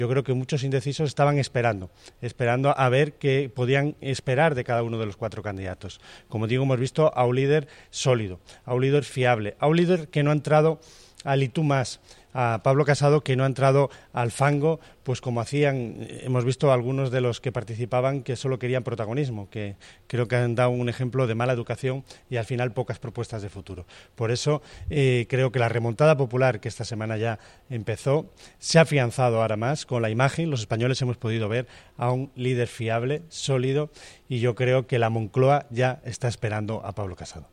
Yo creo que muchos indecisos estaban esperando a ver qué podían esperar de cada uno de los 4 candidatos. Como digo, hemos visto a un líder sólido, a un líder fiable, a un líder que no ha entrado al y tú más, a Pablo Casado, que no ha entrado al fango, pues como hemos visto algunos de los que participaban que solo querían protagonismo, que creo que han dado un ejemplo de mala educación y al final pocas propuestas de futuro. Por eso creo que la remontada popular que esta semana ya empezó se ha afianzado ahora más con la imagen. Los españoles hemos podido ver a un líder fiable, sólido, y yo creo que la Moncloa ya está esperando a Pablo Casado.